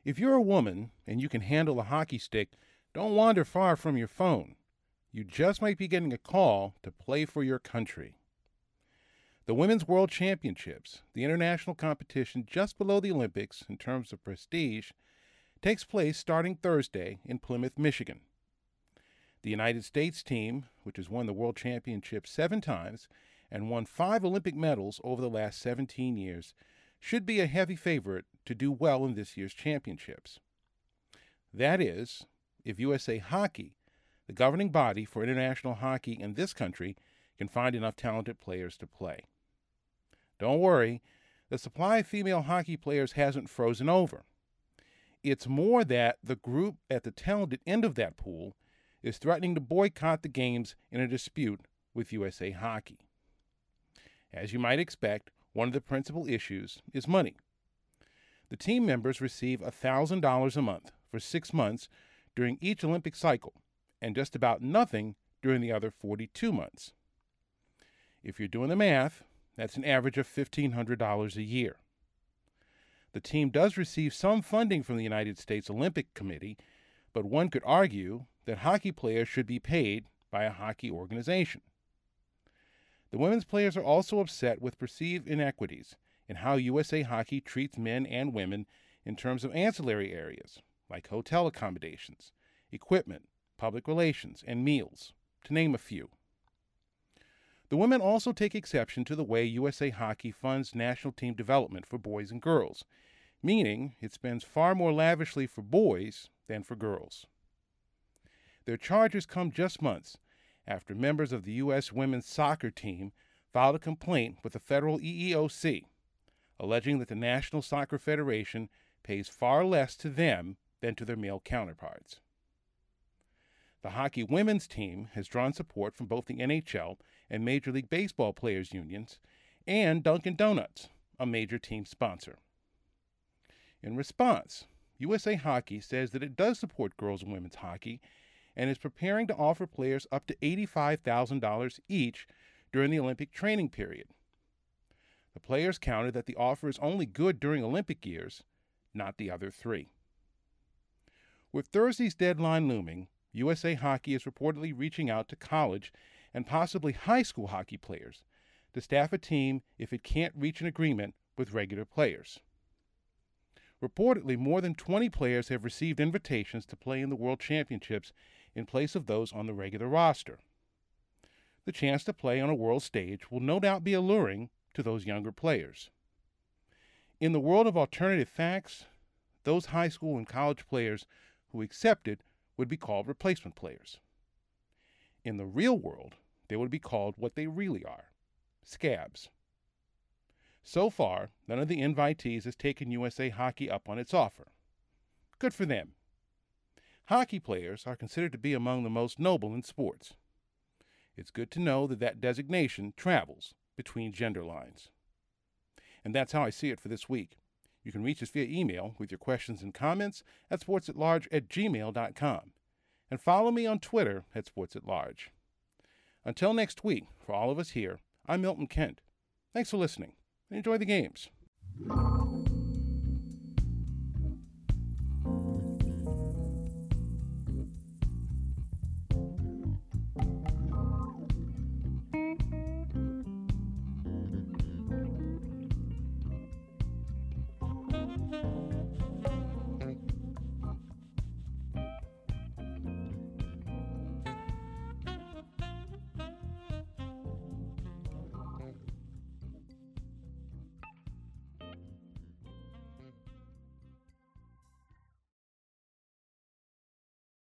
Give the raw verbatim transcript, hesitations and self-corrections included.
If you're a woman and you can handle a hockey stick, don't wander far from your phone. You just might be getting a call to play for your country. The Women's World Championships, the international competition just below the Olympics in terms of prestige, takes place starting Thursday in Plymouth, Michigan. The United States team, which has won the World Championship seven times and won five Olympic medals over the last seventeen years, should be a heavy favorite to do well in this year's championships. That is, if U S A Hockey, the governing body for international hockey in this country, can find enough talented players to play. Don't worry, the supply of female hockey players hasn't frozen over. It's more that the group at the talented end of that pool is threatening to boycott the games in a dispute with U S A Hockey. As you might expect, one of the principal issues is money. The team members receive one thousand dollars a month for six months during each Olympic cycle, and just about nothing during the other forty-two months. If you're doing the math, that's an average of fifteen hundred dollars a year. The team does receive some funding from the United States Olympic Committee, but one could argue that hockey players should be paid by a hockey organization. The women's players are also upset with perceived inequities in how U S A Hockey treats men and women in terms of ancillary areas, like hotel accommodations, equipment, public relations, and meals, to name a few. The women also take exception to the way U S A Hockey funds national team development for boys and girls, meaning it spends far more lavishly for boys than for girls. Their charges come just months after members of the U S women's soccer team filed a complaint with the federal E E O C, alleging that the National Soccer Federation pays far less to them than to their male counterparts. The hockey women's team has drawn support from both the N H L and Major League Baseball players' unions and Dunkin' Donuts, a major team sponsor. In response, U S A Hockey says that it does support girls and women's hockey and is preparing to offer players up to eighty-five thousand dollars each during the Olympic training period. The players countered that the offer is only good during Olympic years, not the other three. With Thursday's deadline looming, U S A Hockey is reportedly reaching out to college and possibly high school hockey players to staff a team if it can't reach an agreement with regular players. Reportedly, more than twenty players have received invitations to play in the World Championships in place of those on the regular roster. The chance to play on a world stage will no doubt be alluring to those younger players. In the world of alternative facts, those high school and college players who accepted would be called replacement players. In the real world, they would be called what they really are, scabs. So far, none of the invitees has taken U S A Hockey up on its offer. Good for them. Hockey players are considered to be among the most noble in sports. It's good to know that that designation travels between gender lines. And that's how I see it for this week. You can reach us via email with your questions and comments at sportsatlarge at gmail dot com. And follow me on Twitter at sportsatlarge. Until next week, for all of us here, I'm Milton Kent. Thanks for listening, and enjoy the games.